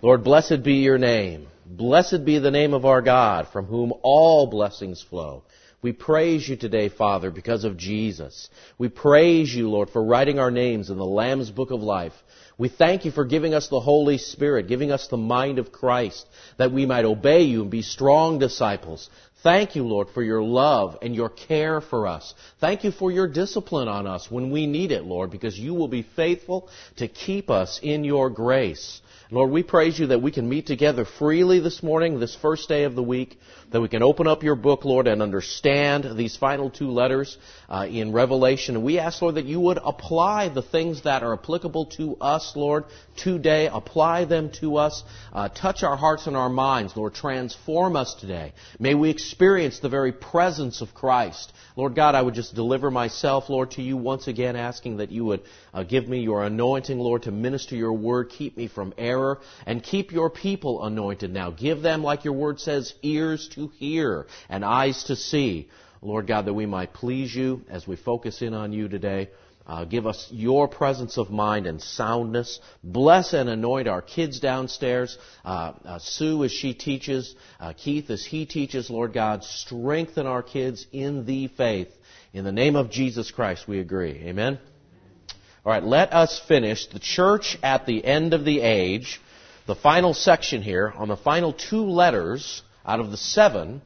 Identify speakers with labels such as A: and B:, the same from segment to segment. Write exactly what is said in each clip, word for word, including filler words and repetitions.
A: Lord, blessed be your name. Blessed be the name of our God, from whom all blessings flow. We praise you today, Father, because of Jesus. We praise you, Lord, for writing our names in the Lamb's Book of Life. We thank you for giving us the Holy Spirit, giving us the mind of Christ, that we might obey you and be strong disciples. Thank you, Lord, for your love and your care for us. Thank you for your discipline on us when we need it, Lord, because you will be faithful to keep us in your grace. Lord, we praise you that we can meet together freely this morning, this first day of the week, that we can open up your book, Lord, and understand these final two letters uh, in Revelation. And we ask, Lord, that you would apply the things that are applicable to us, Lord, today. Apply them to us. Uh, touch our hearts and our minds, Lord. Transform us today. May we experience the very presence of Christ. Lord God, I would just deliver myself, Lord, to you once again, asking that you would uh, give me your anointing, Lord, to minister your word. Keep me from error, and keep your people anointed now. Give them, like your word says, ears to hear and eyes to see. Lord God, that we might please you as we focus in on you today. Uh, give us your presence of mind and soundness. Bless and anoint our kids downstairs. Uh, uh, Sue as she teaches. Uh, Keith as he teaches. Lord God, strengthen our kids in the faith. In the name of Jesus Christ, we agree. Amen? All right, let us finish the church at the end of the age. The final section here on the final two letters out of the seven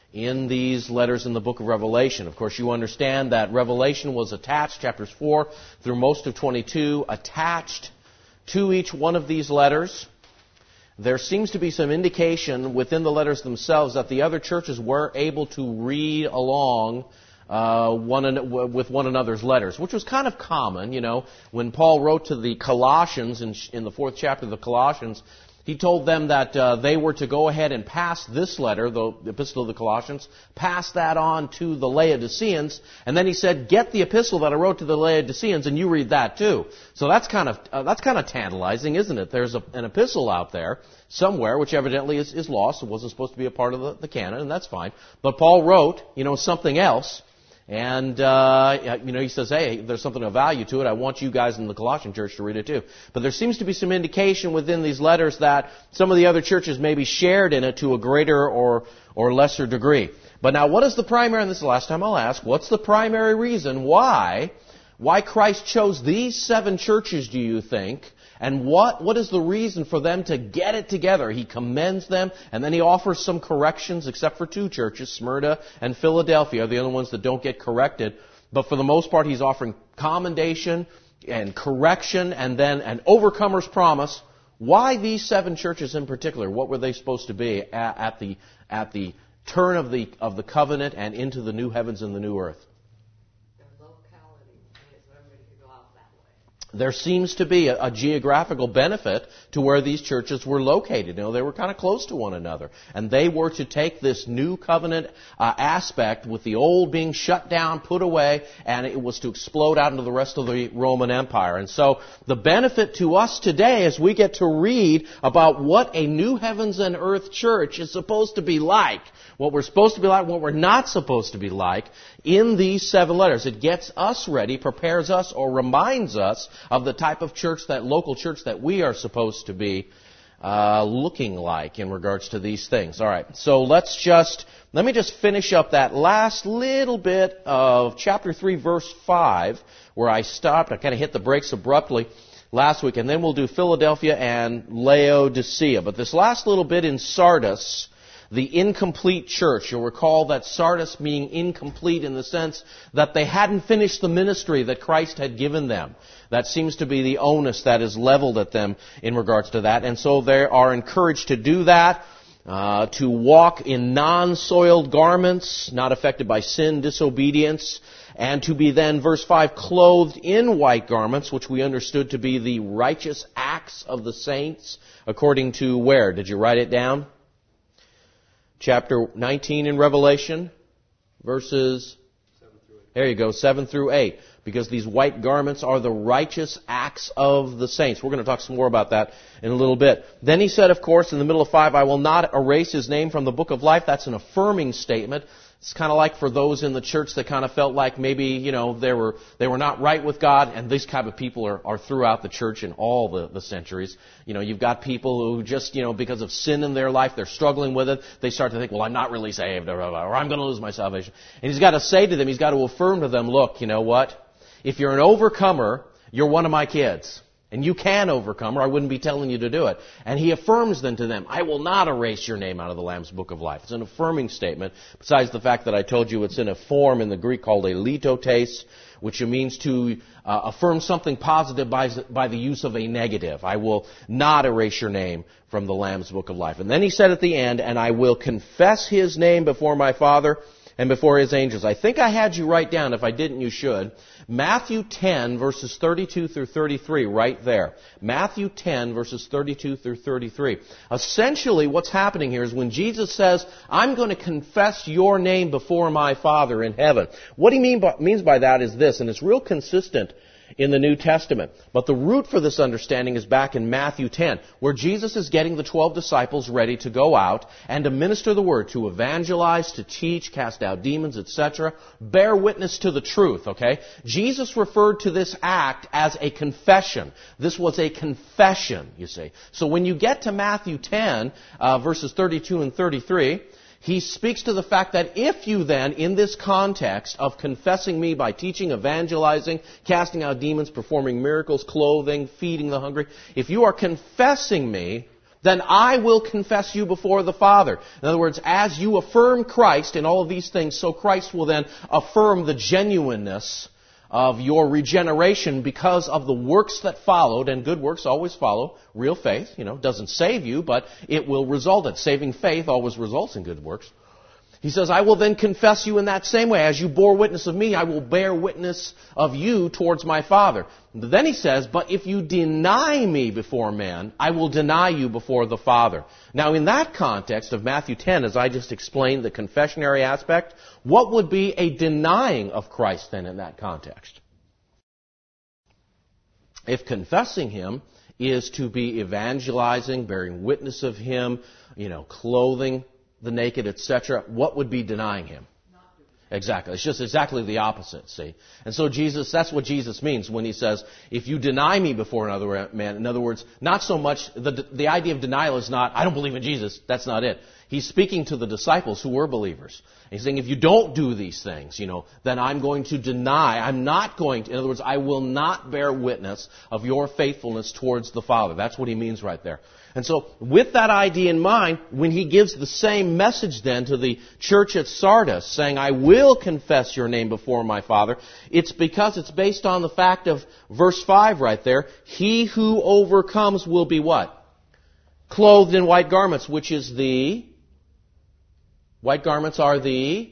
A: in these letters in the book of Revelation. Of course, you understand that Revelation was attached, chapters four through most of twenty-two, attached to each one of these letters. There seems to be some indication within the letters themselves that the other churches were able to read along uh, one an, with one another's letters, which was kind of common. You know, when Paul wrote to the Colossians in, in the fourth chapter of the Colossians, he told them that uh, they were to go ahead and pass this letter, the Epistle of the Colossians, pass that on to the Laodiceans, and then he said, get the epistle that I wrote to the Laodiceans, and you read that too. So that's kind of uh, that's kind of tantalizing, isn't it? There's a, an epistle out there somewhere, which evidently is, is lost. It wasn't supposed to be a part of the, the canon, and that's fine. But Paul wrote, you know, something else. And, uh, you know, he says, hey, there's something of value to it. I want you guys in the Colossian church to read it too. But there seems to be some indication within these letters that some of the other churches maybe shared in it to a greater or, or lesser degree. But now, what is the primary, and this is the last time I'll ask, what's the primary reason why, why Christ chose these seven churches, do you think? And what, what is the reason for them to get it together? He commends them, and then he offers some corrections, except for two churches, Smyrna and Philadelphia are the other ones that don't get corrected. But for the most part, he's offering commendation and correction, and then an overcomer's promise. Why these seven churches in particular? What were they supposed to be at, at the at the turn of the of the covenant and into the new heavens and the new earth? There seems to be a, a geographical benefit to where these churches were located. You know, they were kind of close to one another. And they were to take this new covenant uh, aspect with the old being shut down, put away, and it was to explode out into the rest of the Roman Empire. And so the benefit to us today is we get to read about what a new heavens and earth church is supposed to be like. What we're supposed to be like, what we're not supposed to be like in these seven letters. It gets us ready, prepares us, or reminds us of the type of church, that local church that we are supposed to be uh, looking like in regards to these things. All right, so let's just, let me just finish up that last little bit of chapter three, verse five, where I stopped. I kind of hit the brakes abruptly last week, and then we'll do Philadelphia and Laodicea. But this last little bit in Sardis, the incomplete church. You'll recall that Sardis being incomplete in the sense that they hadn't finished the ministry that Christ had given them. That seems to be the onus that is leveled at them in regards to that. And so they are encouraged to do that, uh, to walk in non-soiled garments, not affected by sin, disobedience, and to be then, verse five, clothed in white garments, which we understood to be the righteous acts of the saints, according to where? Did you write it down? Chapter nineteen in Revelation, verses, there you go, seven through eight. Because these white garments are the righteous acts of the saints. We're going to talk some more about that in a little bit. Then he said, of course, in the middle of five, I will not erase his name from the book of life. That's an affirming statement. It's kind of like for those in the church that kind of felt like maybe, you know, they were they were not right with God, and these type of people are, are throughout the church in all the, the centuries. You know, you've got people who just, you know, because of sin in their life, they're struggling with it. They start to think, well, I'm not really saved, or, or I'm going to lose my salvation. And he's got to say to them, he's got to affirm to them, look, you know what? If you're an overcomer, you're one of my kids. And you can overcome, or I wouldn't be telling you to do it. And he affirms then to them, I will not erase your name out of the Lamb's Book of Life. It's an affirming statement, besides the fact that I told you it's in a form in the Greek called a litotes, which means to uh, affirm something positive by, by the use of a negative. I will not erase your name from the Lamb's Book of Life. And then he said at the end, and I will confess his name before my Father and before his angels. I think I had you write down. If I didn't, you should. Matthew ten, verses thirty-two through thirty-three, right there. Matthew ten, verses thirty-two through thirty-three. Essentially, what's happening here is when Jesus says, I'm going to confess your name before my Father in heaven. What he mean by, means by that is this, and it's real consistent in the New Testament. But the root for this understanding is back in Matthew ten, where Jesus is getting the twelve disciples ready to go out and to minister the word, to evangelize, to teach, cast out demons, et cetera. Bear witness to the truth, okay? Jesus referred to this act as a confession. This was a confession, you see. So when you get to Matthew ten, uh, verses thirty-two and thirty-three, he speaks to the fact that if you then, in this context of confessing me by teaching, evangelizing, casting out demons, performing miracles, clothing, feeding the hungry, if you are confessing me, then I will confess you before the Father. In other words, as you affirm Christ in all of these things, so Christ will then affirm the genuineness of your regeneration because of the works that followed, and good works always follow real faith. You know, doesn't save you, but it will result in saving faith always results in good works. He says, I will then confess you in that same way. As you bore witness of me, I will bear witness of you towards my Father. Then he says, but if you deny me before men, I will deny you before the Father. Now, in that context of Matthew ten, as I just explained, the confessionary aspect, what would be a denying of Christ then in that context? If confessing him is to be evangelizing, bearing witness of him, you know, clothing the naked, et cetera, what would be denying him? Exactly. It's just exactly the opposite, see? And so Jesus, that's what Jesus means when he says, if you deny me before another man, in other words, not so much, the, the idea of denial is not, I don't believe in Jesus. That's not it. He's speaking to the disciples who were believers. He's saying, if you don't do these things, you know, then I'm going to deny, I'm not going to, in other words, I will not bear witness of your faithfulness towards the Father. That's what he means right there. And so, with that idea in mind, when he gives the same message then to the church at Sardis, saying, I will confess your name before my Father, it's because it's based on the fact of verse five right there. He who overcomes will be what? Clothed in white garments, which is the... White garments are the...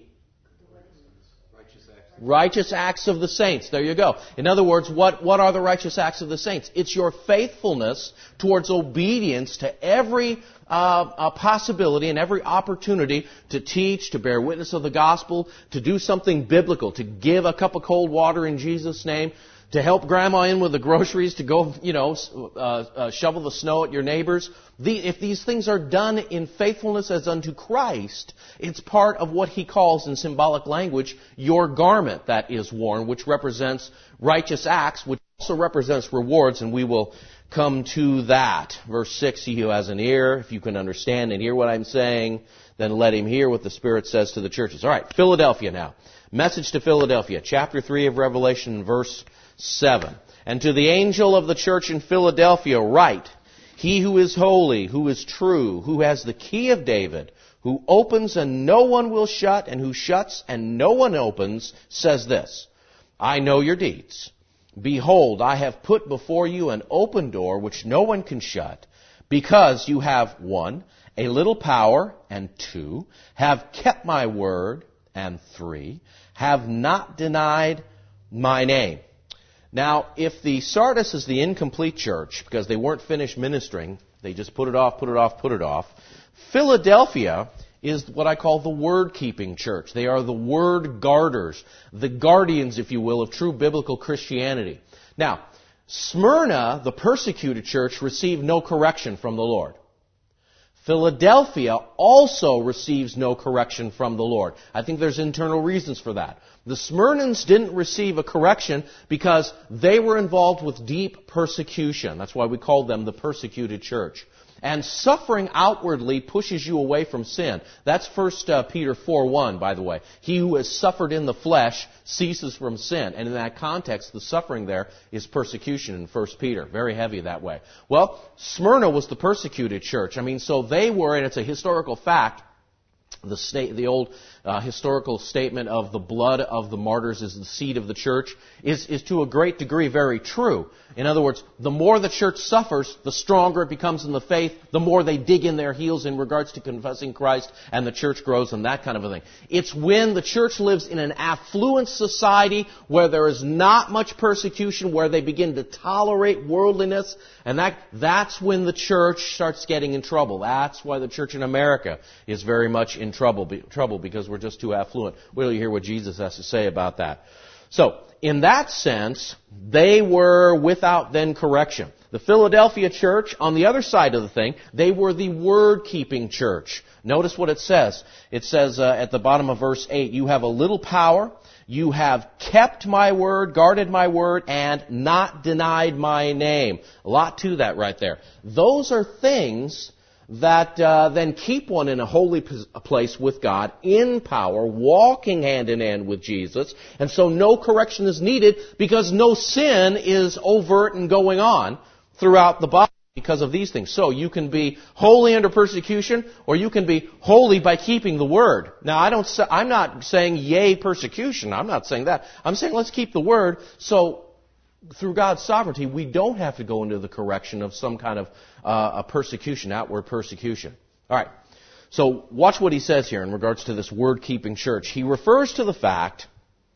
A: righteous acts of the saints. There you go. In other words, what, what are the righteous acts of the saints? It's your faithfulness towards obedience to every uh, uh, possibility and every opportunity to teach, to bear witness of the gospel, to do something biblical, to give a cup of cold water in Jesus' name, to help grandma in with the groceries, to go, you know, uh, uh, shovel the snow at your neighbors. The, if these things are done in faithfulness as unto Christ, it's part of what he calls in symbolic language your garment that is worn, which represents righteous acts, which also represents rewards, and we will come to that. Verse six, he who has an ear, if you can understand and hear what I'm saying, then let him hear what the Spirit says to the churches. All right, Philadelphia now. Message to Philadelphia, chapter three of Revelation, verse seven. And to the angel of the church in Philadelphia write, he who is holy, who is true, who has the key of David, who opens and no one will shut, and who shuts and no one opens, says this, I know your deeds. Behold, I have put before you an open door which no one can shut, because you have, one, a little power, and two, have kept my word, and three, have not denied my name. Now, if the Sardis is the incomplete church, because they weren't finished ministering, they just put it off, put it off, put it off, Philadelphia is what I call the word-keeping church. They are the word guarders, the guardians, if you will, of true biblical Christianity. Now, Smyrna, the persecuted church, received no correction from the Lord. Philadelphia also receives no correction from the Lord. I think there's internal reasons for that. The Smyrnans didn't receive a correction because they were involved with deep persecution. That's why we called them the persecuted church. And suffering outwardly pushes you away from sin. That's First Peter four one, by the way. He who has suffered in the flesh ceases from sin. And in that context, the suffering there is persecution in First Peter. Very heavy that way. Well, Smyrna was the persecuted church. I mean, so they were, and it's a historical fact, the state, the old uh, historical statement of the blood of the martyrs is the seed of the church is, is to a great degree very true. In other words, the more the church suffers, the stronger it becomes in the faith, the more they dig in their heels in regards to confessing Christ, and the church grows and that kind of a thing. It's when the church lives in an affluent society where there is not much persecution, where they begin to tolerate worldliness, and that that's when the church starts getting in trouble. That's why the church in America is very much in trouble, be, trouble because we're just too affluent. Wait till you hear what Jesus has to say about that. So, in that sense, they were without then correction. The Philadelphia church, on the other side of the thing, they were the word-keeping church. Notice what it says. It says uh, at the bottom of verse eight, you have a little power, you have kept my word, guarded my word, and not denied my name. A lot to that right there. Those are things that uh, then keep one in a holy place with God, in power, walking hand in hand with Jesus. And so no correction is needed because no sin is overt and going on throughout the body because of these things. So you can be holy under persecution, or you can be holy by keeping the word. Now, I don't. Say, I'm not saying yay persecution. I'm not saying that. I'm saying let's keep the word. So through God's sovereignty, we don't have to go into the correction of some kind of uh, a persecution, outward persecution. All right. So watch what he says here in regards to this word-keeping church. He refers to the fact,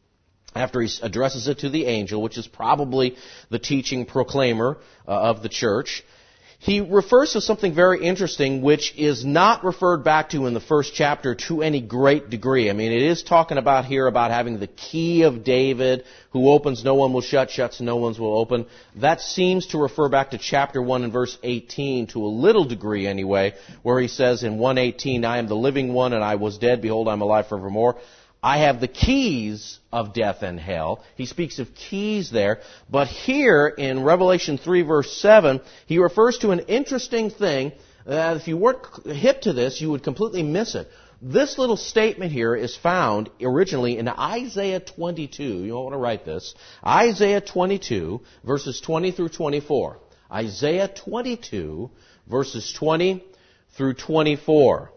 A: after he addresses it to the angel, which is probably the teaching proclaimer uh, of the church, he refers to something very interesting which is not referred back to in the first chapter to any great degree. I mean, it is talking about here about having the key of David, who opens, no one will shut, shuts, no one will open. That seems to refer back to chapter one and verse eighteen to a little degree anyway, where he says in one eighteen, I am the living one and I was dead, behold, I am alive forevermore. I have the keys of death and hell. He speaks of keys there. But here in Revelation three verse seven, he refers to an interesting thing that if you weren't hip to this, you would completely miss it. This little statement here is found originally in Isaiah twenty-two. You don't want to write this. Isaiah twenty-two verses twenty through twenty-four. Isaiah twenty-two verses twenty through twenty-four.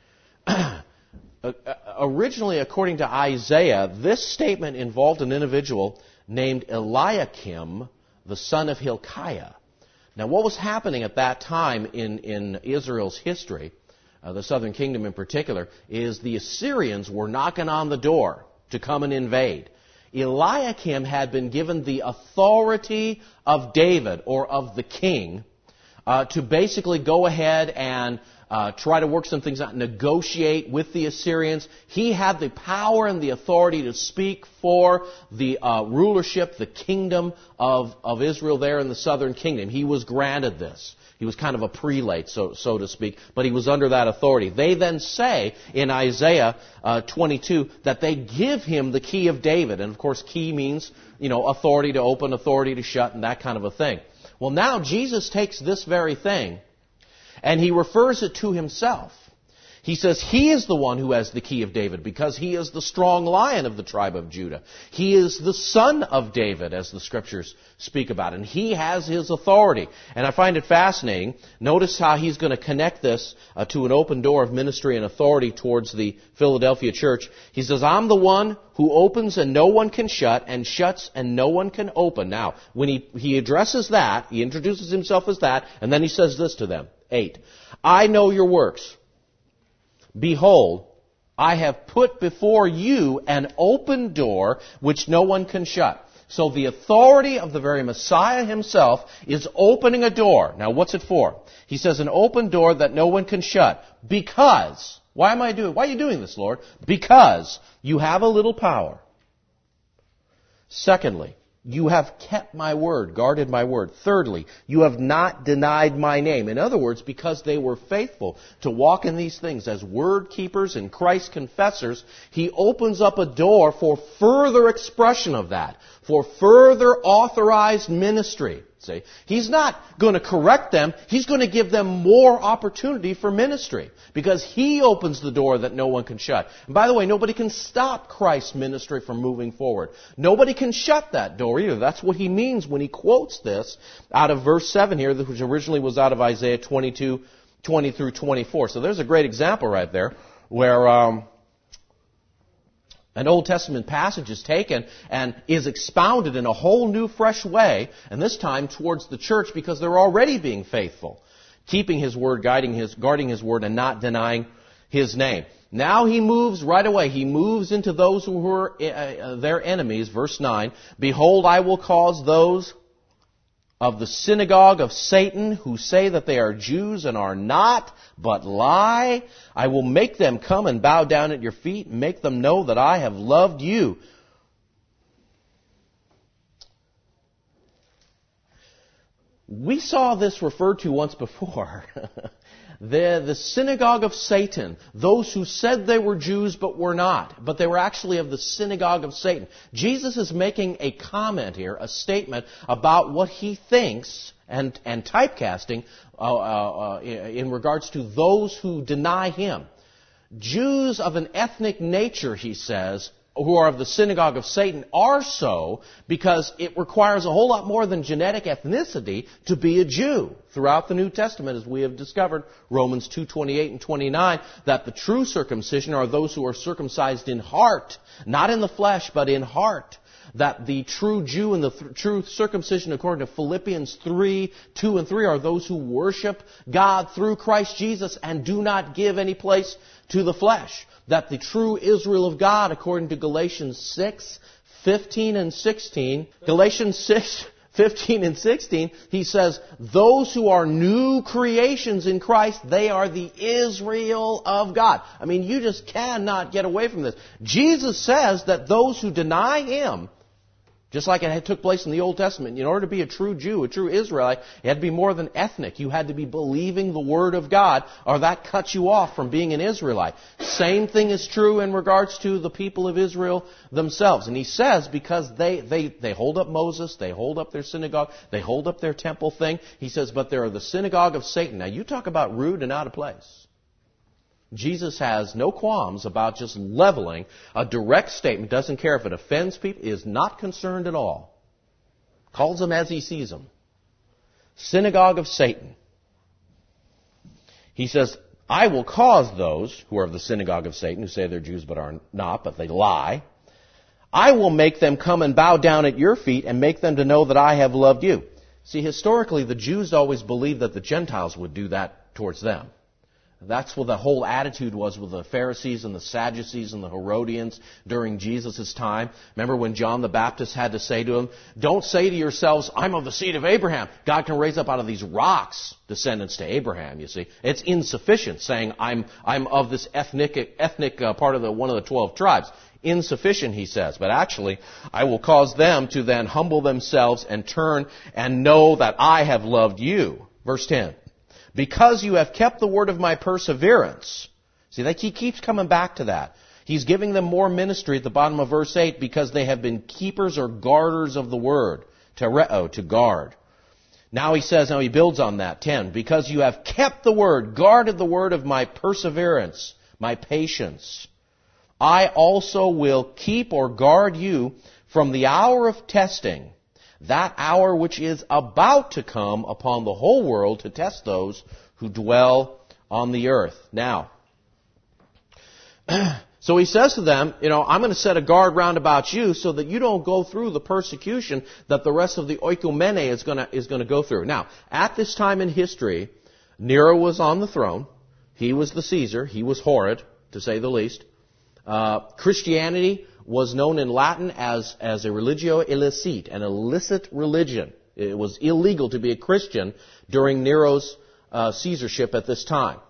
A: Originally, according to Isaiah, this statement involved an individual named Eliakim, the son of Hilkiah. Now, what was happening at that time in, in Israel's history, uh, the southern kingdom in particular, is the Assyrians were knocking on the door to come and invade. Eliakim had been given the authority of David, or of the king, uh, to basically go ahead and Uh, try to work some things out, negotiate with the Assyrians. He had the power and the authority to speak for the uh, rulership, the kingdom of, of Israel there in the southern kingdom. He was granted this. He was kind of a prelate, so, so to speak, but he was under that authority. They then say in Isaiah uh, twenty-two that they give him the key of David. And of course, key means, you know, authority to open, authority to shut, and that kind of a thing. Well, now Jesus takes this very thing and he refers it to himself. He says he is the one who has the key of David because he is the strong lion of the tribe of Judah. He is the son of David, as the scriptures speak about, and he has his authority. And I find it fascinating. Notice how he's going to connect this uh, to an open door of ministry and authority towards the Philadelphia church. He says, I'm the one who opens and no one can shut, and shuts and no one can open. Now, when he, he addresses that, he introduces himself as that, and then he says this to them. Eight, I know your works. Behold, I have put before you an open door which no one can shut. So the authority of the very Messiah himself is opening a door. Now what's it for? He says an open door that no one can shut. Because, why am I doing, why are you doing this, Lord? Because you have a little power. Secondly, You have kept my word, guarded my word. Thirdly, you have not denied my name. In other words, because they were faithful to walk in these things as word keepers and Christ confessors, he opens up a door for further expression of that, for further authorized ministry. See, he's not going to correct them. He's going to give them more opportunity for ministry because he opens the door that no one can shut. And by the way, nobody can stop Christ's ministry from moving forward. Nobody can shut that door either. That's what he means when he quotes this out of verse seven here, which originally was out of Isaiah twenty-two, twenty through twenty-four. So there's a great example right there where um, an Old Testament passage is taken and is expounded in a whole new, fresh way, and this time towards the church because they're already being faithful, keeping his word, guiding his, guarding his word, and not denying his name. Now he moves right away. He moves into those who were uh, their enemies. Verse nine, behold, I will cause those of the synagogue of Satan who say that they are Jews and are not, but lie. I will make them come and bow down at your feet and make them know that I have loved you. We saw this referred to once before. The, the synagogue of Satan, those who said they were Jews but were not, but they were actually of the synagogue of Satan. Jesus is making a comment here, a statement about what he thinks and, and typecasting uh, uh, in regards to those who deny him. Jews of an ethnic nature, he says, who are of the synagogue of Satan are so because it requires a whole lot more than genetic ethnicity to be a Jew. Throughout the New Testament, as we have discovered, Romans two twenty-eight and twenty-nine, that the true circumcision are those who are circumcised in heart, not in the flesh, but in heart. That the true Jew and the th- true circumcision, according to Philippians three, two and three, are those who worship God through Christ Jesus and do not give any place to the flesh. That the true Israel of God, according to Galatians six, fifteen and sixteen, Galatians six, fifteen and sixteen, he says, those who are new creations in Christ, they are the Israel of God. I mean, you just cannot get away from this. Jesus says that those who deny him, just like it had took place in the Old Testament, in order to be a true Jew, a true Israelite, you had to be more than ethnic. You had to be believing the Word of God, or that cuts you off from being an Israelite. Same thing is true in regards to the people of Israel themselves. And he says, because they, they, they hold up Moses, they hold up their synagogue, they hold up their temple thing, he says, but they're the synagogue of Satan. Now you talk about rude and out of place. Jesus has no qualms about just leveling a direct statement, doesn't care if it offends people, is not concerned at all. Calls them as he sees them. Synagogue of Satan. He says, I will cause those who are of the synagogue of Satan, who say they're Jews but are not, but they lie, I will make them come and bow down at your feet and make them to know that I have loved you. See, historically, the Jews always believed that the Gentiles would do that towards them. That's what the whole attitude was with the Pharisees and the Sadducees and the Herodians during Jesus' time. Remember when John the Baptist had to say to them, don't say to yourselves, I'm of the seed of Abraham. God can raise up out of these rocks descendants to Abraham, you see. It's insufficient saying, I'm, I'm of this ethnic, ethnic uh, part of the, one of the twelve tribes. Insufficient, he says. But actually, I will cause them to then humble themselves and turn and know that I have loved you. Verse ten. Because you have kept the word of my perseverance. See, he keeps coming back to that. He's giving them more ministry at the bottom of verse eight because they have been keepers or guarders of the word. Tereo, to guard. Now he says, now he builds on that. ten. Because you have kept the word, guarded the word of my perseverance, my patience. I also will keep or guard you from the hour of testing. That hour which is about to come upon the whole world to test those who dwell on the earth. Now, so he says to them, you know, I'm going to set a guard round about you so that you don't go through the persecution that the rest of the oikumene is going to, is going to go through. Now, at this time in history, Nero was on the throne. He was the Caesar. He was horrid, to say the least. Uh, Christianity was known in Latin as, as a religio illicite, an illicit religion. It was illegal to be a Christian during Nero's uh, Caesarship at this time.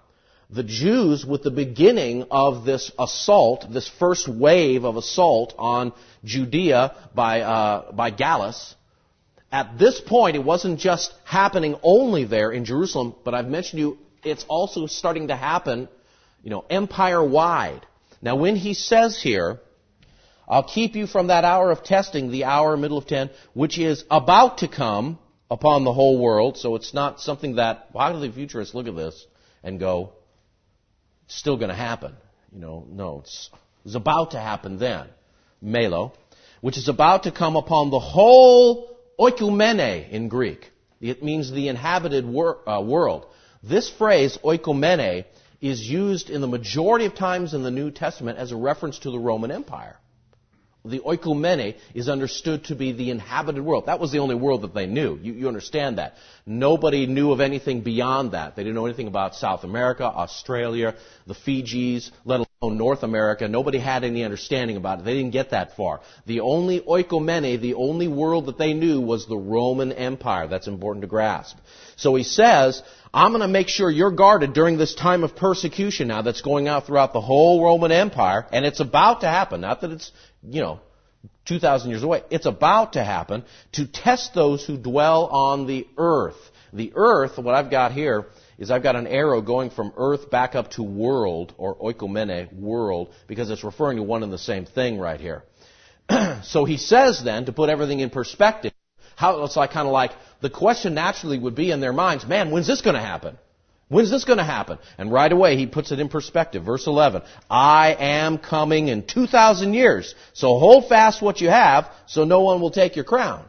A: the Jews, with the beginning of this assault, this first wave of assault on Judea by, uh, by Gallus, at this point, it wasn't just happening only there in Jerusalem, but I've mentioned to you, it's also starting to happen, you know, empire-wide. Now, when he says here, I'll keep you from that hour of testing, the hour, middle of ten, which is about to come upon the whole world. So it's not something that, well, how do the futurists look at this and go, it's still going to happen? You know, no, it's, it's about to happen then. Melo, which is about to come upon the whole oikumene in Greek. It means the inhabited wor- uh, world. This phrase, oikumene, is used in the majority of times in the New Testament as a reference to the Roman Empire. The oikumene is understood to be the inhabited world. That was the only world that they knew. You, you understand that. Nobody knew of anything beyond that. They didn't know anything about South America, Australia, the Fijis, let alone North America. Nobody had any understanding about it. They didn't get that far. The only oikumene, the only world that they knew was the Roman Empire. That's important to grasp. So he says, I'm going to make sure you're guarded during this time of persecution now that's going out throughout the whole Roman Empire, and it's about to happen. Not that it's, you know, two thousand years away. It's about to happen to test those who dwell on the earth. The earth, what I've got here, is I've got an arrow going from earth back up to world, or oikumene, world, because it's referring to one and the same thing right here. So he says then, to put everything in perspective, how it's like kind of like the question naturally would be in their minds, man, when's this going to happen? When's this going to happen? And right away he puts it in perspective. Verse eleven, I am coming in two thousand years, so hold fast what you have so no one will take your crown.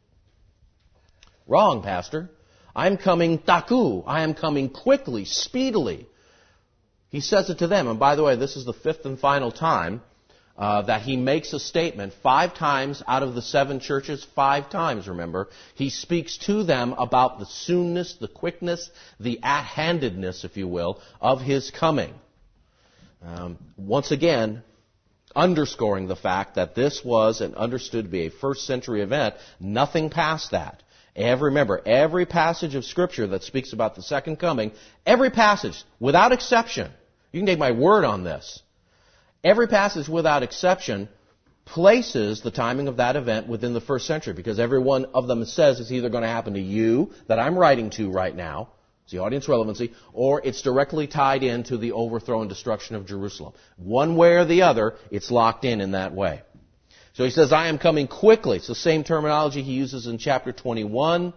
A: Wrong, Pastor. I'm coming taku. I am coming quickly, speedily. He says it to them. And by the way, this is the fifth and final time Uh, that he makes a statement five times out of the seven churches, five times, remember, he speaks to them about the soonness, the quickness, the at-handedness, if you will, of his coming. Um, once again, underscoring the fact that this was and understood to be a first century event, nothing past that. Every, remember, every passage of Scripture that speaks about the second coming, every passage, without exception, you can take my word on this, every passage, without exception, places the timing of that event within the first century, because every one of them says it's either going to happen to you, that I'm writing to right now, it's the audience relevancy, or it's directly tied into the overthrow and destruction of Jerusalem. One way or the other, it's locked in in that way. So he says, I am coming quickly. It's the same terminology he uses in chapter twenty-one,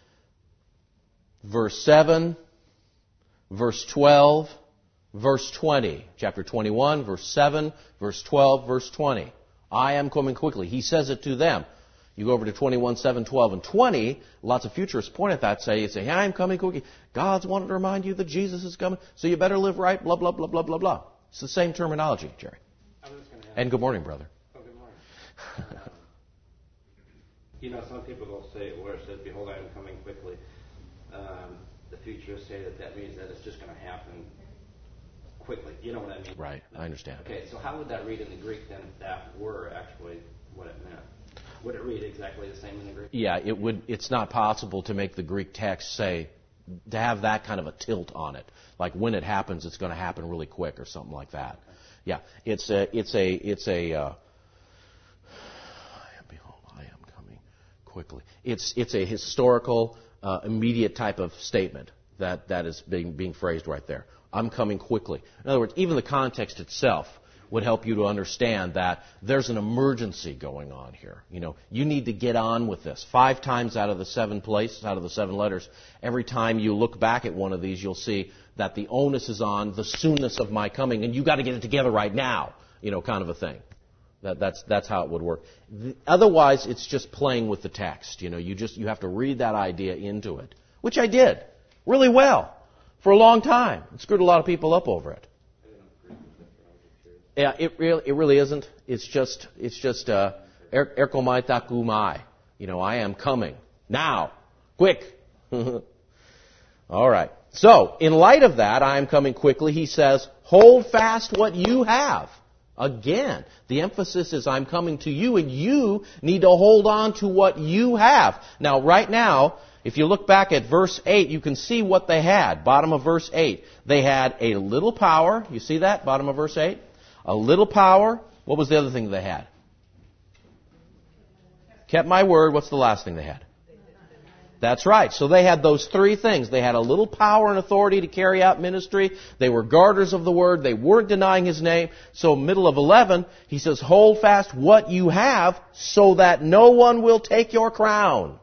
A: verse seven, verse twelve, verse twenty, chapter twenty-one, verse seven, verse twelve, verse twenty. I am coming quickly. He says it to them. You go over to twenty-one, seven, twelve, and twenty, lots of futurists point at that, say, say, hey, I am coming quickly. God's wanted to remind you that Jesus is coming, so you better live right, blah, blah, blah, blah, blah, blah. It's the same terminology, Jerry.
B: I was gonna
A: And good morning, brother.
B: Oh, good morning. um, you know, some people will say, where it says, behold, I am coming quickly. Um, the futurists say that that means that it's just going to happen quickly. You know what I mean?
A: Right, I understand.
B: Okay, so how would that read in the Greek then if that were actually what it meant? Would it read exactly the same in the Greek?
A: Yeah, it would. It's not possible to make the Greek text say, to have that kind of a tilt on it. Like when it happens, it's going to happen really quick or something like that. Okay. Yeah, it's a, it's a, it's a, uh, behold, I am coming quickly. It's, it's a historical, uh, immediate type of statement that, that is being, being phrased right there. I'm coming quickly. In other words, even the context itself would help you to understand that there's an emergency going on here. You know, you need to get on with this. Five times out of the seven places, out of the seven letters, every time you look back at one of these, you'll see that the onus is on the soonness of my coming, and you got to get it together right now. You know, kind of a thing. That, that's that's how it would work. The, otherwise, it's just playing with the text. You know, you just you have to read that idea into it, which I did really well for a long time. It screwed a lot of people up over it. Yeah, it really, it really isn't. It's just, it's just, uh, erkomai takumai. You know, I am coming. Now. Quick. All right. So, in light of that, I am coming quickly, he says, hold fast what you have Again, the emphasis is I'm coming to you, and you need to hold on to what you have. Now, right now, if you look back at verse eight, you can see what they had. Bottom of verse eight. They had a little power. You see that? Bottom of verse eight. A little power. What was the other thing they had? Kept my word. What's the last thing they had? That's right. So they had those three things. They had a little power and authority to carry out ministry. They were guarders of the word. They weren't denying his name. So middle of eleven, he says, hold fast what you have so that no one will take your crown.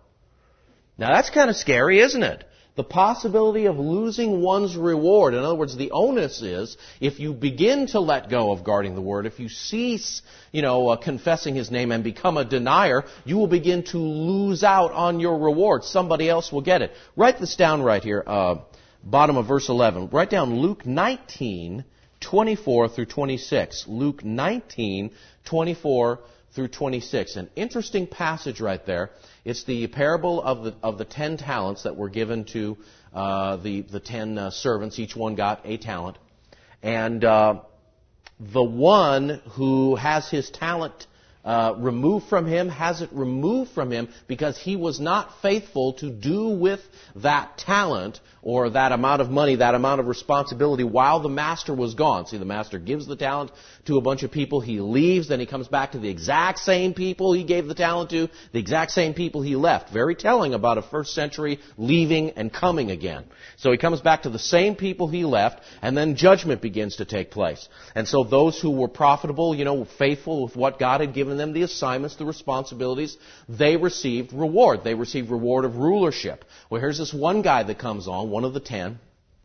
A: Now that's kind of scary, isn't it? The possibility of losing one's reward. In other words, the onus is, if you begin to let go of guarding the word, if you cease, you know, uh, confessing his name and become a denier, you will begin to lose out on your reward. Somebody else will get it. Write this down right here, uh, bottom of verse eleven. Write down Luke nineteen, twenty-four through twenty-six. Luke nineteen, twenty-four through twenty-six. An interesting passage right there. It's the parable of the of the ten talents that were given to uh, the the ten uh, servants. Each one got a talent, and uh, the one who has his talent uh, removed from him has it removed from him because he was not faithful to do with that talent or that amount of money, that amount of responsibility while the master was gone. See, the master gives the talent to a bunch of people. He leaves, then he comes back to the exact same people he gave the talent to, the exact same people he left. Very telling about a first century leaving and coming again. So he comes back to the same people he left, and then judgment begins to take place. And so those who were profitable, you know, faithful with what God had given them, the assignments, the responsibilities, they received reward. They received reward of rulership. Well, here's this one guy that comes on, one of the ten,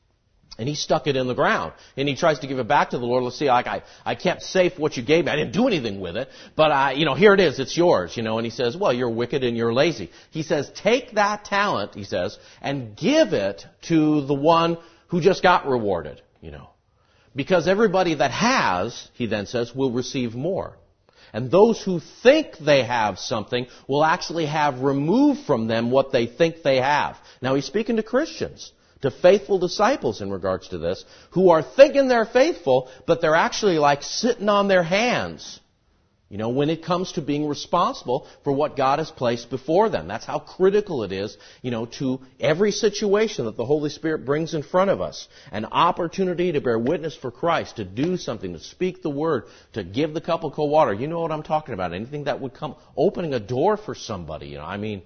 A: and he stuck it in the ground. And he tries to give it back to the Lord. Let's see, like I, I kept safe what you gave me. I didn't do anything with it, but I, you know, here it is. It's yours, you know. And he says, well, you're wicked and you're lazy. He says, take that talent, he says, and give it to the one who just got rewarded, you know. Because everybody that has, he then says, will receive more. And those who think they have something will actually have removed from them what they think they have. Now he's speaking to Christians, to faithful disciples in regards to this, who are thinking they're faithful, but they're actually like sitting on their hands, you know, when it comes to being responsible for what God has placed before them. That's how critical it is, you know, to every situation that the Holy Spirit brings in front of us. An opportunity to bear witness for Christ, to do something, to speak the word, to give the cup of cold water. You know what I'm talking about. Anything that would come, opening a door for somebody, you know, I mean...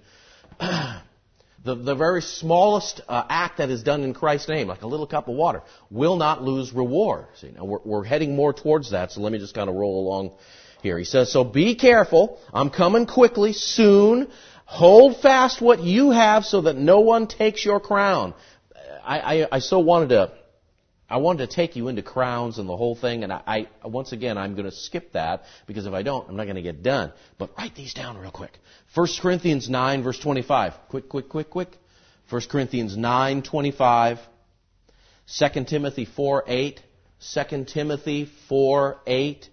A: The, the very smallest uh, act that is done in Christ's name, like a little cup of water, will not lose reward. See, now we're, we're heading more towards that, so let me just kind of roll along here. He says, so be careful. I'm coming quickly, soon. Hold fast what you have so that no one takes your crown. I, I, I so wanted to... I wanted to take you into crowns and the whole thing, and I, I once again, I'm going to skip that, because if I don't, I'm not going to get done. But write these down real quick. First Corinthians nine, verse twenty-five. Quick, quick, quick, quick. First Corinthians nine, twenty-five. Second Timothy four, eight. Second Timothy four, eight.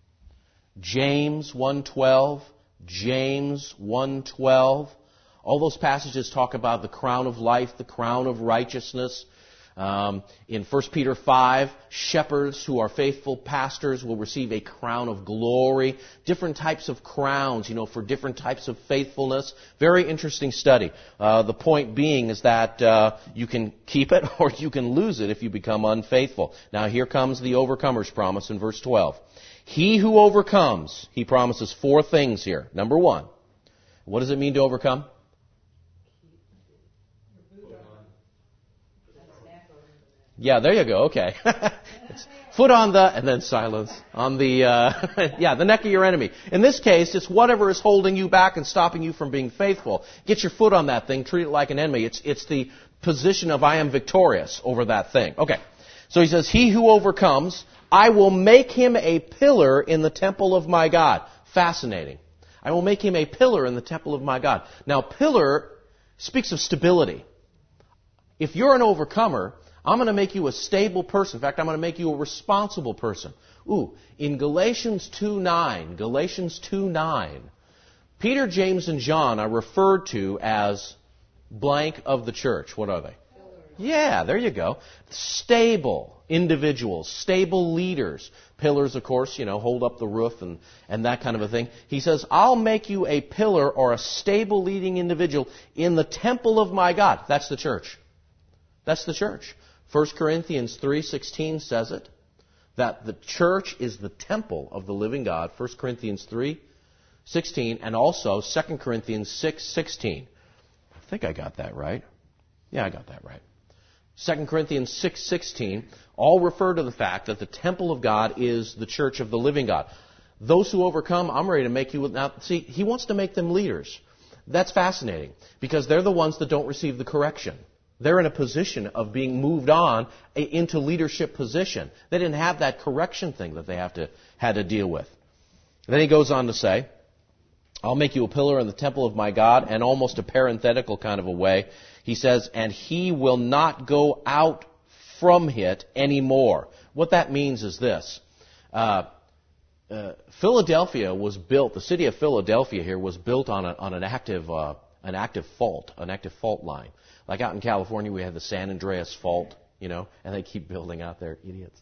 A: James one, twelve. James one, twelve. All those passages talk about the crown of life, the crown of righteousness. Um, in First Peter five, shepherds who are faithful pastors will receive a crown of glory. Different types of crowns, you know, for different types of faithfulness. Very interesting study. Uh, the point being is that uh, you can keep it or you can lose it if you become unfaithful. Now here comes the overcomer's promise in verse twelve. He who overcomes, he promises four things here. Number one, what does it mean to overcome? Yeah, there you go. Okay. It's foot on the, and then silence, on the, uh, yeah, the neck of your enemy. In this case, it's whatever is holding you back and stopping you from being faithful. Get your foot on that thing, treat it like an enemy. It's, it's the position of I am victorious over that thing. Okay. So he says, he who overcomes, I will make him a pillar in the temple of my God. Fascinating. I will make him a pillar in the temple of my God. Now, pillar speaks of stability. If you're an overcomer, I'm going to make you a stable person. In fact, I'm going to make you a responsible person. Ooh, in Galatians two nine, Galatians two nine, Peter, James, and John are referred to as blank of the church. What are they? Pillars. Yeah, there you go. Stable individuals, stable leaders. Pillars, of course, you know, hold up the roof and, and that kind of a thing. He says, I'll make you a pillar or a stable leading individual in the temple of my God. That's the church. That's the church. First Corinthians three sixteen says it, that the church is the temple of the living God. First Corinthians three sixteen, and also Second Corinthians six sixteen. I think I got that right. Yeah, I got that right. Second Corinthians six sixteen all refer to the fact that the temple of God is the church of the living God. Those who overcome, I'm ready to make you... Now, see, he wants to make them leaders. That's fascinating, because they're the ones that don't receive the correction. They're in a position of being moved on into leadership position. They didn't have that correction thing that they have to had to deal with. Then he goes on to say, I'll make you a pillar in the temple of my God, and almost a parenthetical kind of a way. He says, and he will not go out from it anymore. What that means is this. Uh, uh, Philadelphia was built, the city of Philadelphia here was built on, a, on an active uh, an active fault, an active fault line. Like out in California, we have the San Andreas Fault, you know, and they keep building out there, idiots.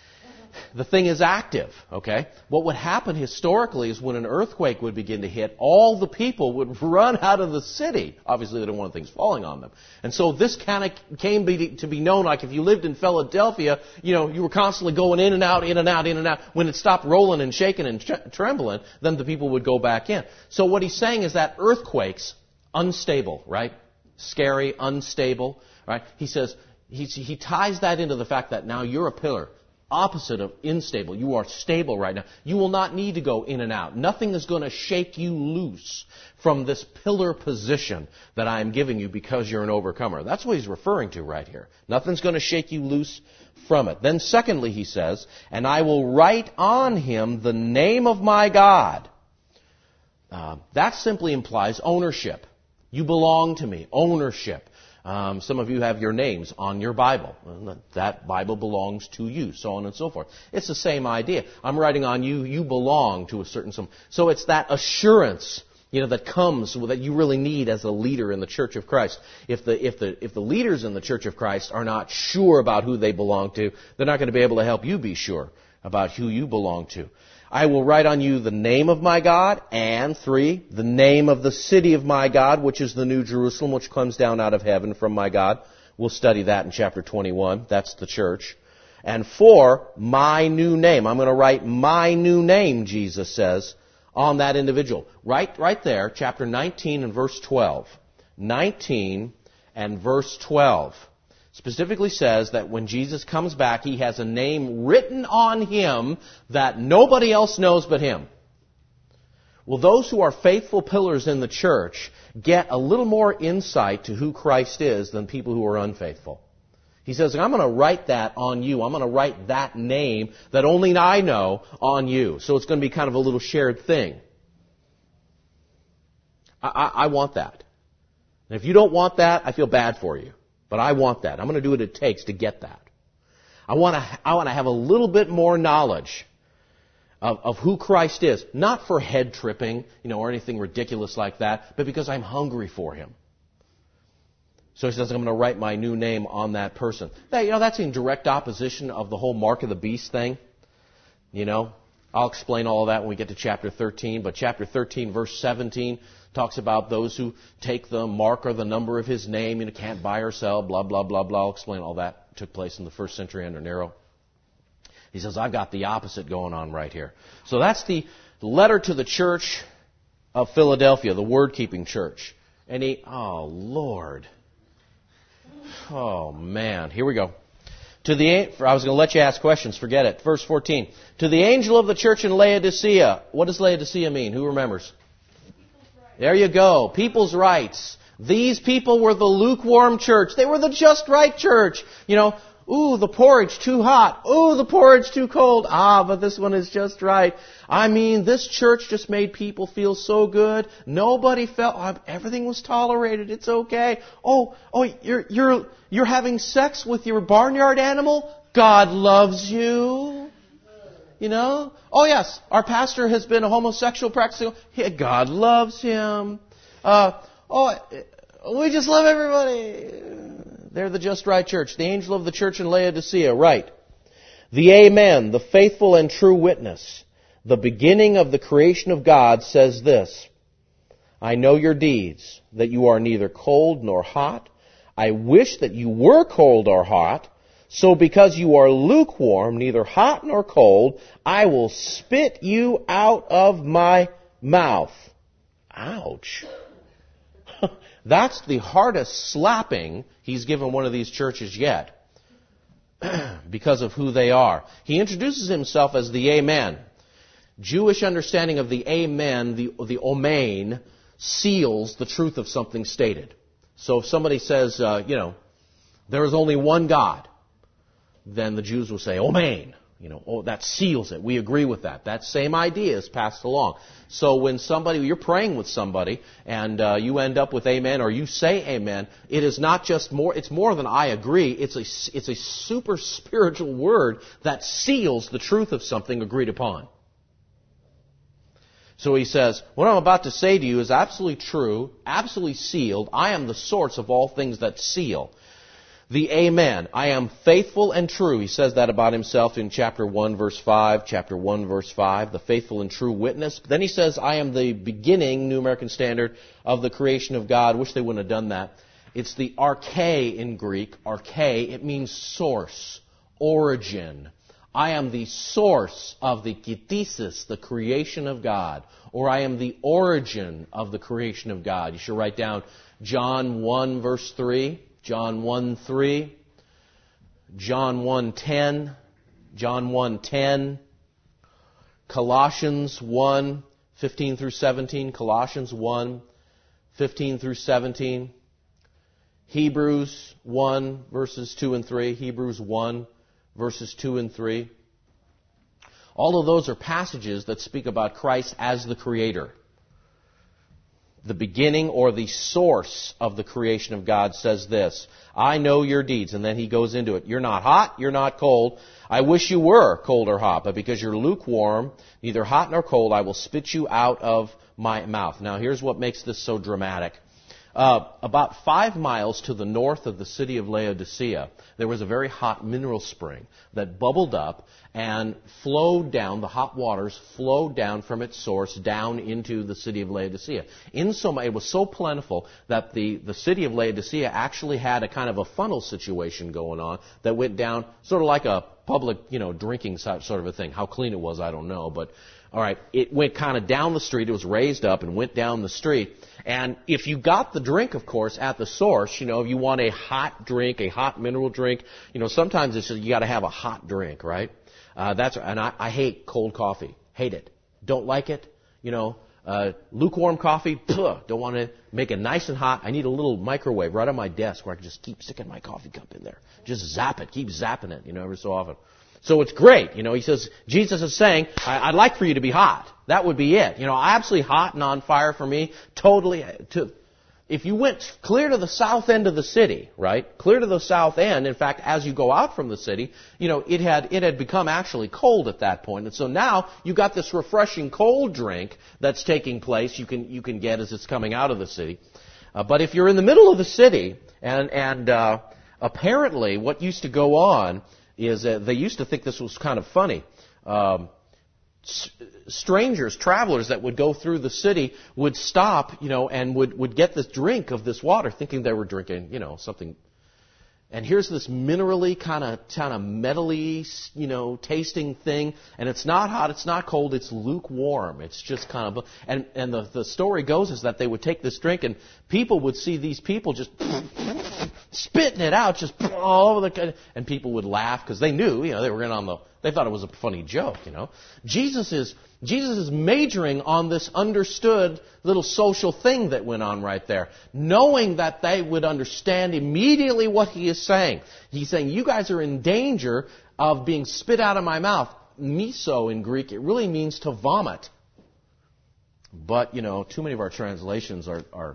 A: The thing is active, okay? What would happen historically is when an earthquake would begin to hit, all the people would run out of the city. Obviously, they don't want things falling on them. And so this kind of came to be known, like if you lived in Philadelphia, you know, you were constantly going in and out, in and out, in and out. When it stopped rolling and shaking and ch- trembling, then the people would go back in. So what he's saying is that earthquakes, unstable, right? Scary, unstable, right? He says, he, he ties that into the fact that now you're a pillar. Opposite of unstable. You are stable right now. You will not need to go in and out. Nothing is going to shake you loose from this pillar position that I am giving you because you're an overcomer. That's what he's referring to right here. Nothing's going to shake you loose from it. Then secondly, he says, and I will write on him the name of my God. Uh, that simply implies ownership. You belong to me. Ownership. Um, some of you have your names on your Bible. That Bible belongs to you, so on and so forth. It's the same idea. I'm writing on you, you belong to a certain... Some, so it's that assurance, you know, that comes, that you really need as a leader in the Church of Christ. If the, if the, if the leaders in the Church of Christ are not sure about who they belong to, they're not going to be able to help you be sure about who you belong to. I will write on you the name of my God, and three, the name of the city of my God, which is the New Jerusalem, which comes down out of heaven from my God. We'll study that in chapter twenty-one. That's the church. And four, my new name. I'm going to write my new name, Jesus says, on that individual. Right, right there, chapter nineteen and verse twelve. nineteen and verse twelve. Specifically says that when Jesus comes back, he has a name written on him that nobody else knows but him. Well, those who are faithful pillars in the church get a little more insight to who Christ is than people who are unfaithful. He says, I'm going to write that on you. I'm going to write that name that only I know on you. So it's going to be kind of a little shared thing. I, I, I want that. And if you don't want that, I feel bad for you. But I want that. I'm going to do what it takes to get that. I want to, I want to have a little bit more knowledge of, of who Christ is. Not for head tripping, you know, or anything ridiculous like that, but because I'm hungry for him. So he says, I'm going to write my new name on that person. That, you know, that's in direct opposition of the whole mark of the beast thing. You know, I'll explain all of that when we get to chapter thirteen. But chapter thirteen, verse seventeen, talks about those who take the mark or the number of his name, you know, can't buy or sell, blah, blah, blah, blah. I'll explain all that. It took place in the first century under Nero. He says, I've got the opposite going on right here. So that's the letter to the church of Philadelphia, the word-keeping church. And he, oh, Lord. Oh, man. Here we go. To the, I was going to let you ask questions. Forget it. Verse fourteen. To the angel of the church in Laodicea. What does Laodicea mean? Who remembers? There you go. People's rights. These people were the lukewarm church. They were the just right church. You know, ooh, the porridge too hot. Ooh, the porridge too cold. Ah, but this one is just right. I mean, this church just made people feel so good. Nobody felt, oh, everything was tolerated. It's okay. Oh, oh, you're, you're, you're having sex with your barnyard animal? God loves you. You know? Oh, yes, our pastor has been a homosexual practicing. God loves him. Uh, oh, we just love everybody. They're the just right church. The angel of the church in Laodicea, right. The Amen, the faithful and true witness, the beginning of the creation of God, says this: I know your deeds, that you are neither cold nor hot. I wish that you were cold or hot. So because you are lukewarm, neither hot nor cold, I will spit you out of my mouth. Ouch. That's the hardest slapping he's given one of these churches yet, because of who they are. He introduces himself as the Amen. Jewish understanding of the Amen, the, the Omein, seals the truth of something stated. So if somebody says, uh, you know, there is only one God, then the Jews will say, Omein. You know, oh, that seals it. We agree with that. That same idea is passed along. So when somebody, you're praying with somebody, and uh, you end up with amen, or you say amen, it is not just more, it's more than I agree. It's a, it's a super spiritual word that seals the truth of something agreed upon. So he says, what I'm about to say to you is absolutely true, absolutely sealed. I am the source of all things that seal. The Amen. I am faithful and true. He says that about himself in chapter one, verse five. Chapter one, verse five. The faithful and true witness. But then he says, I am the beginning, New American Standard, of the creation of God. Wish they wouldn't have done that. It's the arche in Greek. Arche, it means source, origin. I am the source of the kithesis, the creation of God. Or I am the origin of the creation of God. You should write down John one, verse three. John one three, John one ten, John one ten, Colossians one fifteen through seventeen, Colossians one fifteen through seventeen, Hebrews one verses two and three, Hebrews one verses two and three. All of those are passages that speak about Christ as the Creator. The beginning or the source of the creation of God says this: I know your deeds. And then he goes into it. You're not hot, you're not cold. I wish you were cold or hot, but because you're lukewarm, neither hot nor cold, I will spit you out of my mouth. Now here's what makes this so dramatic. Uh, about five miles to the north of the city of Laodicea, there was a very hot mineral spring that bubbled up and flowed down, the hot waters flowed down from its source down into the city of Laodicea. In so much, it was so plentiful that the, the city of Laodicea actually had a kind of a funnel situation going on that went down, sort of like a public, you know, drinking sort of a thing. How clean it was, I don't know, but all right, it went kind of down the street. It was raised up and went down the street. And if you got the drink, of course, at the source, you know, if you want a hot drink, a hot mineral drink, you know, sometimes it's just you got to have a hot drink, right? Uh, that's and I, I hate cold coffee. Hate it. Don't like it. You know, uh, lukewarm coffee. Puh, don't want to make it nice and hot. I need a little microwave right on my desk where I can just keep sticking my coffee cup in there. Just zap it. Keep zapping it. You know, every so often. So it's great. You know, he says, Jesus is saying, I'd like for you to be hot. That would be it. You know, absolutely hot and on fire for me. Totally. To, if you went clear to the south end of the city, right? Clear to the south end. In fact, as you go out from the city, you know, it had, it had become actually cold at that point. And so now you got this refreshing cold drink that's taking place. You can, you can get as it's coming out of the city. Uh, but if you're in the middle of the city and, and, uh, apparently what used to go on is uh, they used to think this was kind of funny. Um, s- strangers, travelers that would go through the city would stop, you know, and would, would get this drink of this water, thinking they were drinking, you know, something. And here's this minerally kind of kind of metally, you know, tasting thing, and it's not hot, it's not cold, it's lukewarm. It's just kind of, and and the the story goes is that they would take this drink, and people would see these people just spitting it out, just all over the, and people would laugh because they knew, you know, they were in on the, they thought it was a funny joke, you know. Jesus is Jesus is majoring on this understood little social thing that went on right there, knowing that they would understand immediately what he is saying. He's saying, you guys are in danger of being spit out of my mouth. Miso in Greek, it really means to vomit. But, you know, too many of our translations are, are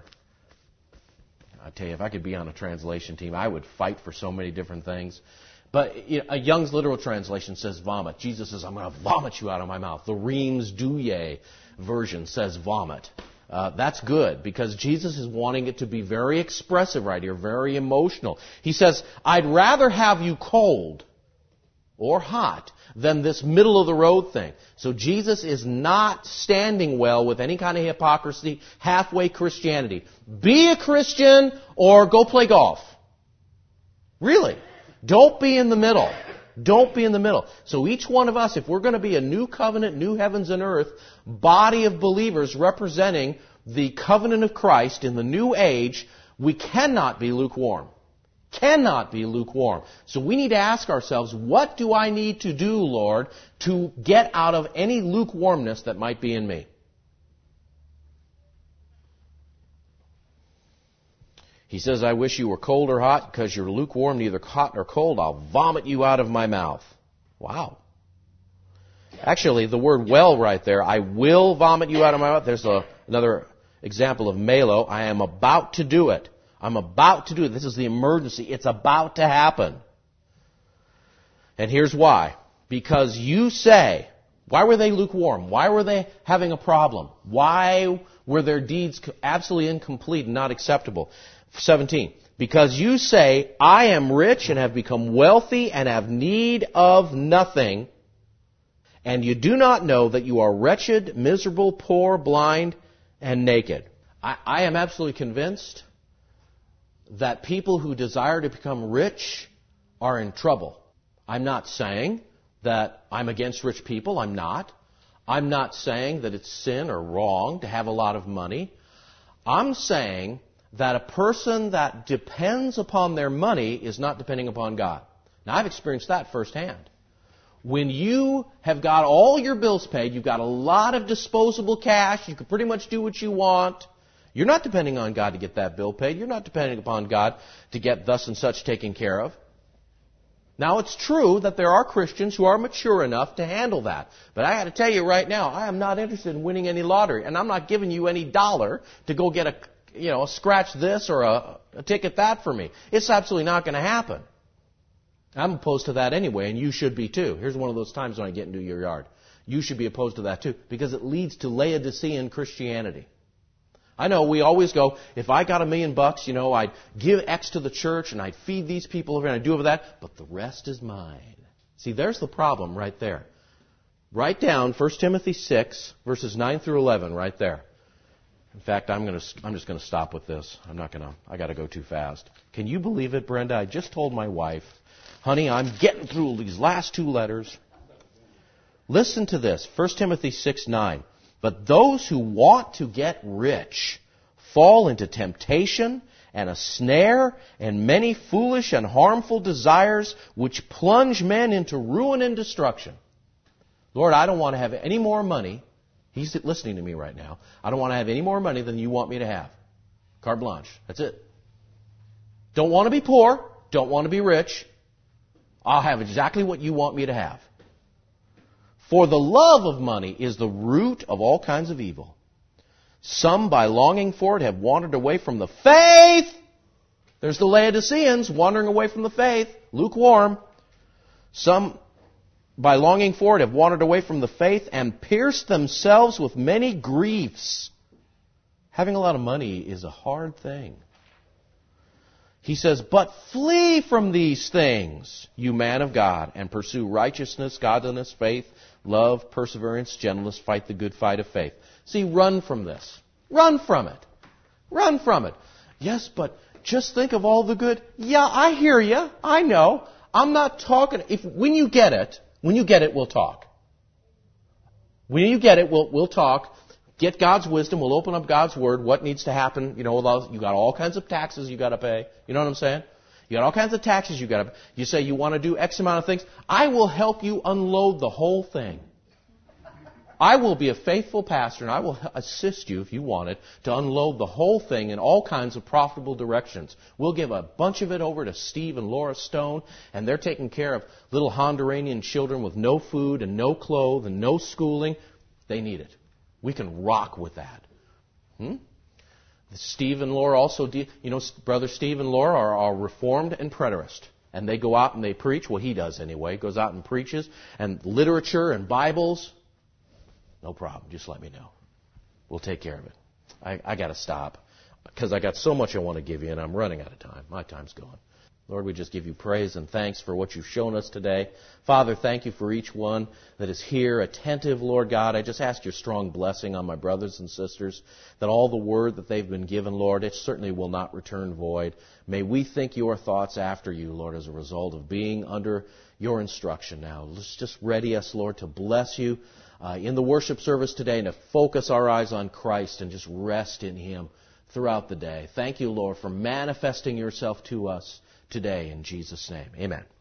A: I tell you, if I could be on a translation team, I would fight for so many different things. But you know, a Young's literal translation says vomit. Jesus says, I'm going to vomit you out of my mouth. The Reims Douay version says vomit. Uh, that's good, because Jesus is wanting it to be very expressive right here, very emotional. He says, I'd rather have you cold or hot than this middle of the road thing. So Jesus is not standing well with any kind of hypocrisy, halfway Christianity. Be a Christian or go play golf. Really. Don't be in the middle. Don't be in the middle. So each one of us, if we're going to be a new covenant, new heavens and earth, body of believers representing the covenant of Christ in the new age, we cannot be lukewarm. Cannot be lukewarm. So we need to ask ourselves, what do I need to do, Lord, to get out of any lukewarmness that might be in me? He says, I wish you were cold or hot, because you're lukewarm, neither hot nor cold. I'll vomit you out of my mouth. Wow. Actually, the word well right there, I will vomit you out of my mouth. There's a, another example of melo. I am about to do it. I'm about to do it. This is the emergency. It's about to happen. And here's why. Because you say, why were they lukewarm? Why were they having a problem? Why were their deeds absolutely incomplete and not acceptable? seventeen. Because you say, I am rich and have become wealthy and have need of nothing, and you do not know that you are wretched, miserable, poor, blind, and naked. I, I am absolutely convinced that people who desire to become rich are in trouble. I'm not saying that I'm against rich people. I'm not. I'm not saying that it's sin or wrong to have a lot of money. I'm saying that a person that depends upon their money is not depending upon God. Now, I've experienced that firsthand. When you have got all your bills paid, you've got a lot of disposable cash, you can pretty much do what you want, you're not depending on God to get that bill paid. You're not depending upon God to get thus and such taken care of. Now, it's true that there are Christians who are mature enough to handle that. But I got to tell you right now, I am not interested in winning any lottery. And I'm not giving you any dollar to go get a, you know, a scratch this or a, a ticket that for me. It's absolutely not going to happen. I'm opposed to that anyway, and you should be too. Here's one of those times when I get into your yard. You should be opposed to that too, because it leads to Laodicean Christianity. I know we always go, if I got a million bucks, you know, I'd give X to the church and I'd feed these people and I'd do over that, but the rest is mine. See, there's the problem right there. Write down First Timothy six, verses nine through eleven, right there. In fact, I'm going to, I'm just going to stop with this. I'm not going to, I got to go too fast. Can you believe it, Brenda? I just told my wife, honey, I'm getting through these last two letters. Listen to this, First Timothy six, nine. But those who want to get rich fall into temptation and a snare and many foolish and harmful desires which plunge men into ruin and destruction. Lord, I don't want to have any more money. He's listening to me right now. I don't want to have any more money than you want me to have. Carte blanche. That's it. Don't want to be poor. Don't want to be rich. I'll have exactly what you want me to have. For the love of money is the root of all kinds of evil. Some, by longing for it, have wandered away from the faith. There's the Laodiceans wandering away from the faith, lukewarm. Some, by longing for it, have wandered away from the faith and pierced themselves with many griefs. Having a lot of money is a hard thing. He says, but flee from these things, you man of God, and pursue righteousness, godliness, faith, love, perseverance, gentleness, fight the good fight of faith. See, run from this. Run from it. Run from it. Yes, but just think of all the good. Yeah, I hear you. I know. I'm not talking. If when you get it, when you get it, we'll talk. When you get it, we'll we'll talk. Get God's wisdom. We'll open up God's Word. What needs to happen? You know, you got all kinds of taxes you got to pay. You know what I'm saying? You got all kinds of taxes you got to pay. You say you want to do X amount of things. I will help you unload the whole thing. I will be a faithful pastor, and I will assist you, if you want it, to unload the whole thing in all kinds of profitable directions. We'll give a bunch of it over to Steve and Laura Stone, and they're taking care of little Honduranian children with no food and no clothes and no schooling. They need it. We can rock with that. Hmm? Steve and Laura also, de- you know, Brother Steve and Laura are, are Reformed and Preterist. And they go out and they preach. Well, he does anyway. He goes out and preaches. And literature and Bibles, no problem. Just let me know. We'll take care of it. I, I got to stop because I got so much I want to give you, and I'm running out of time. My time's gone. Lord, we just give you praise and thanks for what you've shown us today. Father, thank you for each one that is here, attentive, Lord God. I just ask your strong blessing on my brothers and sisters, that all the word that they've been given, Lord, it certainly will not return void. May we think your thoughts after you, Lord, as a result of being under your instruction now. Let's just ready us, Lord, to bless you uh, in the worship service today and to focus our eyes on Christ and just rest in him throughout the day. Thank you, Lord, for manifesting yourself to us today in Jesus' name. Amen.